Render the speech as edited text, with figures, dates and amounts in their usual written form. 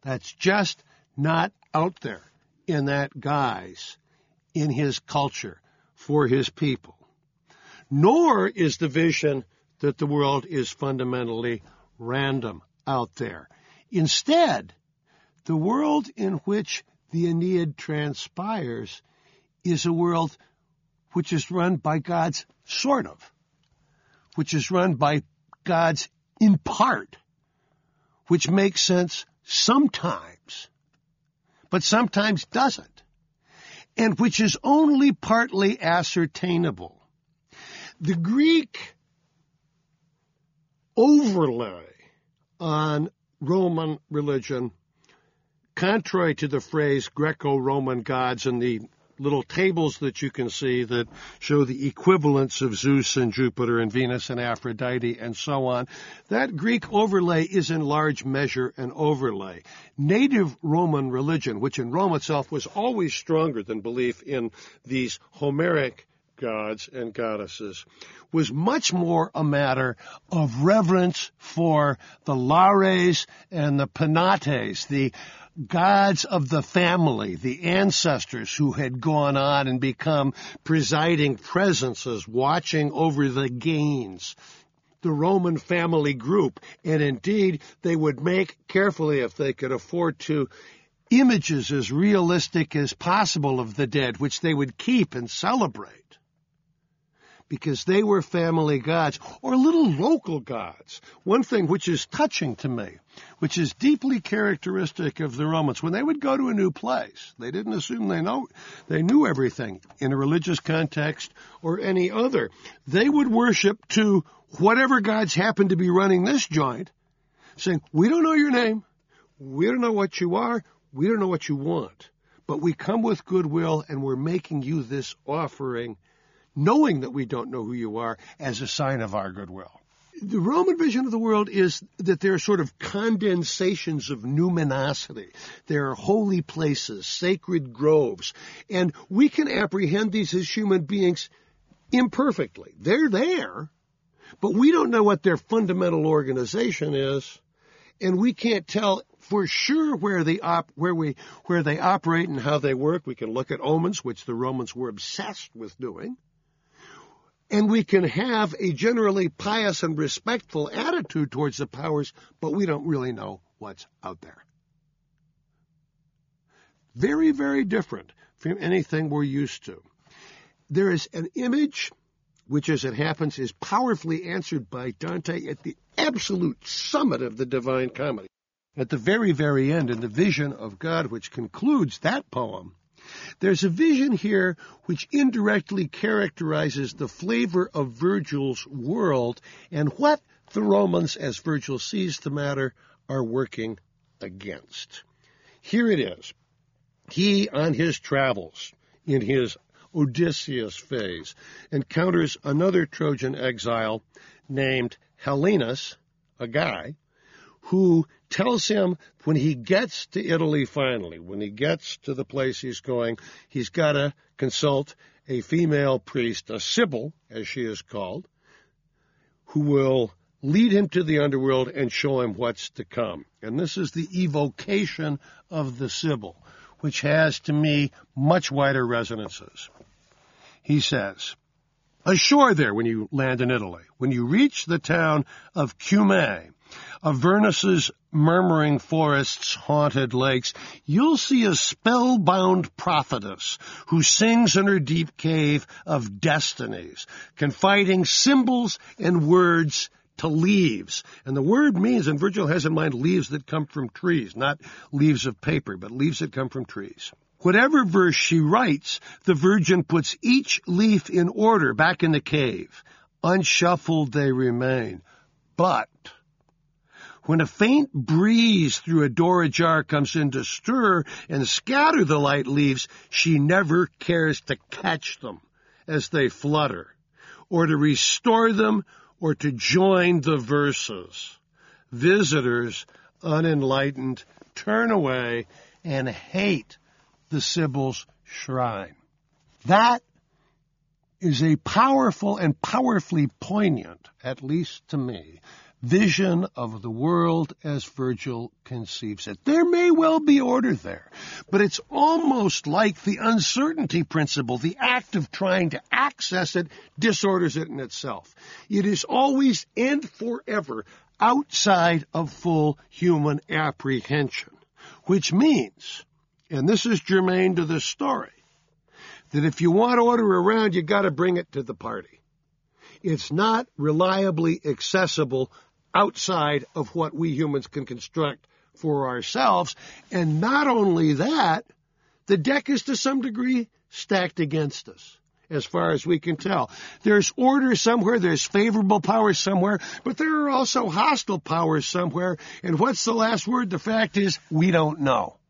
That's just not out there in that guise in his culture for his people. Nor is the vision that the world is fundamentally random out there. Instead, the world in which the Aeneid transpires is a world which is run by God's sort of, which is run by God's in part, which makes sense sometimes, but sometimes doesn't, and which is only partly ascertainable. The Greek overlay on Roman religion, contrary to the phrase Greco-Roman gods and the little tables that you can see that show the equivalence of Zeus and Jupiter and Venus and Aphrodite and so on, that Greek overlay is in large measure an overlay. Native Roman religion, which in Rome itself was always stronger than belief in these Homeric gods and goddesses, was much more a matter of reverence for the Lares and the Penates, the gods of the family, the ancestors who had gone on and become presiding presences, watching over the gains, the Roman family group. And indeed, they would make carefully, if they could afford to, images as realistic as possible of the dead, which they would keep and celebrate, because they were family gods, or little local gods. One thing which is touching to me, which is deeply characteristic of the Romans, when they would go to a new place, they didn't assume they knew everything in a religious context or any other. They would worship to whatever gods happened to be running this joint, saying, we don't know your name, we don't know what you are, we don't know what you want, but we come with goodwill and we're making you this offering, knowing that we don't know who you are, as a sign of our goodwill. The Roman vision of the world is that there are sort of condensations of numinosity. There are holy places, sacred groves, and we can apprehend these as human beings imperfectly. They're there, but we don't know what their fundamental organization is, and we can't tell for sure where they operate and how they work. We can look at omens, which the Romans were obsessed with doing. And we can have a generally pious and respectful attitude towards the powers, but we don't really know what's out there. Very, very different from anything we're used to. There is an image which, as it happens, is powerfully answered by Dante at the absolute summit of the Divine Comedy. At the very, very end, in the vision of God, which concludes that poem, there's a vision here which indirectly characterizes the flavor of Virgil's world and what the Romans, as Virgil sees the matter, are working against. Here it is. He, on his travels, in his Odysseus phase, encounters another Trojan exile named Helenus, a guy, who tells him when he gets to Italy finally, when he gets to the place he's going, he's got to consult a female priest, a Sibyl, as she is called, who will lead him to the underworld and show him what's to come. And this is the evocation of the Sibyl, which has, to me, much wider resonances. He says, ashore there when you land in Italy, when you reach the town of Cumae, Avernus's murmuring forests, haunted lakes, you'll see a spellbound prophetess who sings in her deep cave of destinies, confiding symbols and words to leaves. And the word means, and Virgil has in mind leaves that come from trees, not leaves of paper, but leaves that come from trees. Whatever verse she writes, the Virgin puts each leaf in order back in the cave. Unshuffled they remain. But when a faint breeze through a door ajar comes in to stir and scatter the light leaves, she never cares to catch them as they flutter, or to restore them, or to join the verses. Visitors, unenlightened, turn away and hate the Sibyl's shrine. That is a powerful and powerfully poignant, at least to me, vision of the world as Virgil conceives it. There may well be order there, but it's almost like the uncertainty principle, the act of trying to access it, disorders it in itself. It is always and forever outside of full human apprehension, which means, and this is germane to this story, that if you want order around, you got to bring it to the party. It's not reliably accessible outside of what we humans can construct for ourselves. And not only that, the deck is to some degree stacked against us, as far as we can tell. There's order somewhere, there's favorable powers somewhere, but there are also hostile powers somewhere. And what's the last word? The fact is, we don't know.